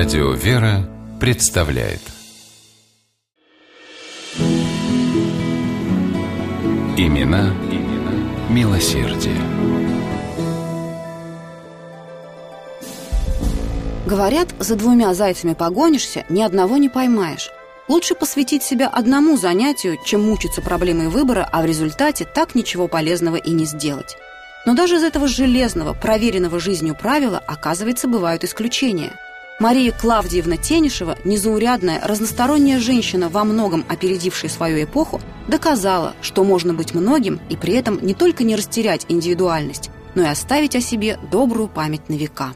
Радио «Вера» представляет Имена милосердия. Говорят, за 2 зайцами погонишься, ни одного не поймаешь. Лучше посвятить себя одному занятию, чем мучиться проблемой выбора, а в результате так ничего полезного и не сделать. Но даже из этого железного, проверенного жизнью правила, оказывается, бывают исключения. Мария Клавдиевна Тенишева, незаурядная, разносторонняя женщина, во многом опередившая свою эпоху, доказала, что можно быть многим и при этом не только не растерять индивидуальность, но и оставить о себе добрую память на века.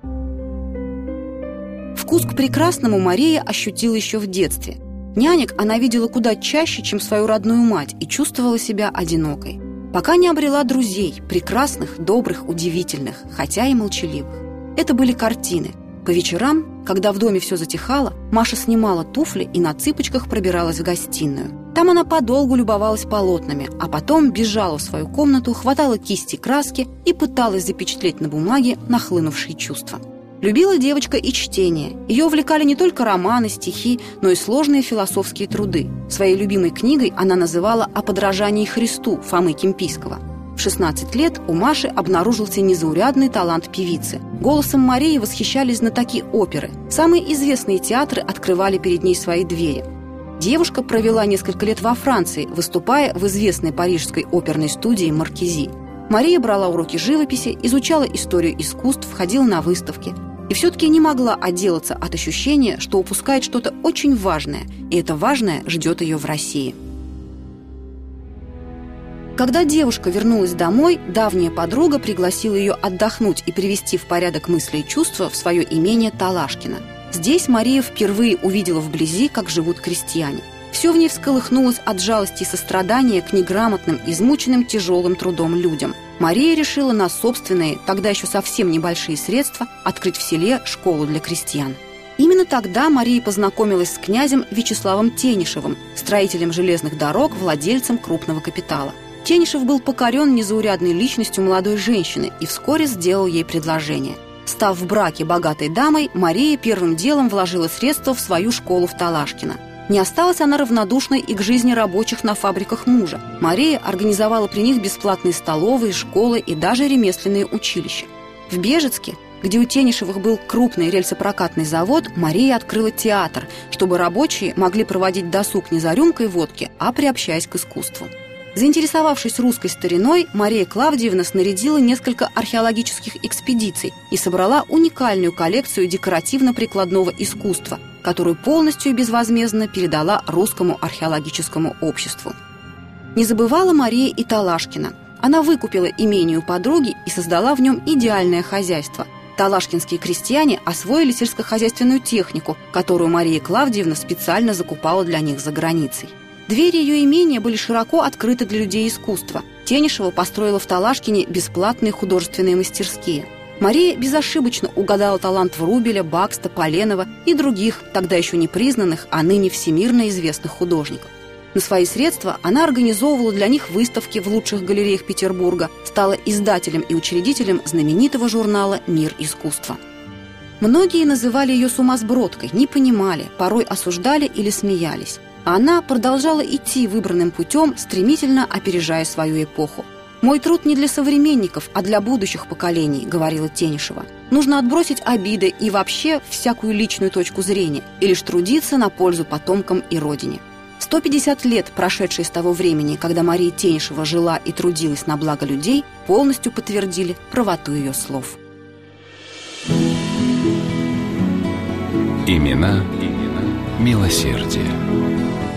Вкус к прекрасному Мария ощутила еще в детстве. Нянек она видела куда чаще, чем свою родную мать, и чувствовала себя одинокой. Пока не обрела друзей, прекрасных, добрых, удивительных, хотя и молчаливых. Это были картины. По вечерам, когда в доме все затихало, Маша снимала туфли и на цыпочках пробиралась в гостиную. Там она подолгу любовалась полотнами, а потом бежала в свою комнату, хватала кисти, краски и пыталась запечатлеть на бумаге нахлынувшие чувства. Любила девочка и чтение. Ее увлекали не только романы, стихи, но и сложные философские труды. Своей любимой книгой она называла «О подражании Христу» Фомы Кимпийского. В 16 лет у Маши обнаружился незаурядный талант певицы. Голосом Марии восхищались знатоки оперы. Самые известные театры открывали перед ней свои двери. Девушка провела несколько лет во Франции, выступая в известной парижской оперной студии «Маркизи». Мария брала уроки живописи, изучала историю искусств, ходила на выставки. И все-таки не могла отделаться от ощущения, что упускает что-то очень важное, и это важное ждет ее в России. Когда девушка вернулась домой, давняя подруга пригласила ее отдохнуть и привести в порядок мысли и чувства в свое имение Талашкино. Здесь Мария впервые увидела вблизи, как живут крестьяне. Все в ней всколыхнулось от жалости и сострадания к неграмотным, измученным тяжелым трудом людям. Мария решила на собственные, тогда еще совсем небольшие средства, открыть в селе школу для крестьян. Именно тогда Мария познакомилась с князем Вячеславом Тенишевым, строителем железных дорог, владельцем крупного капитала. Тенишев был покорен незаурядной личностью молодой женщины и вскоре сделал ей предложение. Став в браке богатой дамой, Мария первым делом вложила средства в свою школу в Талашкино. Не осталась она равнодушной и к жизни рабочих на фабриках мужа. Мария организовала при них бесплатные столовые, школы и даже ремесленные училища. В Бежецке, где у Тенишевых был крупный рельсопрокатный завод, Мария открыла театр, чтобы рабочие могли проводить досуг не за рюмкой водки, а приобщаясь к искусству. Заинтересовавшись русской стариной, Мария Клавдиевна снарядила несколько археологических экспедиций и собрала уникальную коллекцию декоративно-прикладного искусства, которую полностью и безвозмездно передала русскому археологическому обществу. Не забывала Мария и Талашкино. Она выкупила имение у подруги и создала в нем идеальное хозяйство. Талашкинские крестьяне освоили сельскохозяйственную технику, которую Мария Клавдиевна специально закупала для них за границей. Двери ее имения были широко открыты для людей искусства. Тенишева построила в Талашкине бесплатные художественные мастерские. Мария безошибочно угадала талант Врубеля, Бакста, Поленова и других, тогда еще не признанных, а ныне всемирно известных художников. На свои средства она организовывала для них выставки в лучших галереях Петербурга, стала издателем и учредителем знаменитого журнала «Мир искусства». Многие называли ее сумасбродкой, не понимали, порой осуждали или смеялись. А она продолжала идти выбранным путем, стремительно опережая свою эпоху. «Мой труд не для современников, а для будущих поколений», — говорила Тенишева. «Нужно отбросить обиды и вообще всякую личную точку зрения, и лишь трудиться на пользу потомкам и родине». 150 лет, прошедшие с того времени, когда Мария Тенишева жила и трудилась на благо людей, полностью подтвердили правоту ее слов. Имена милосердия.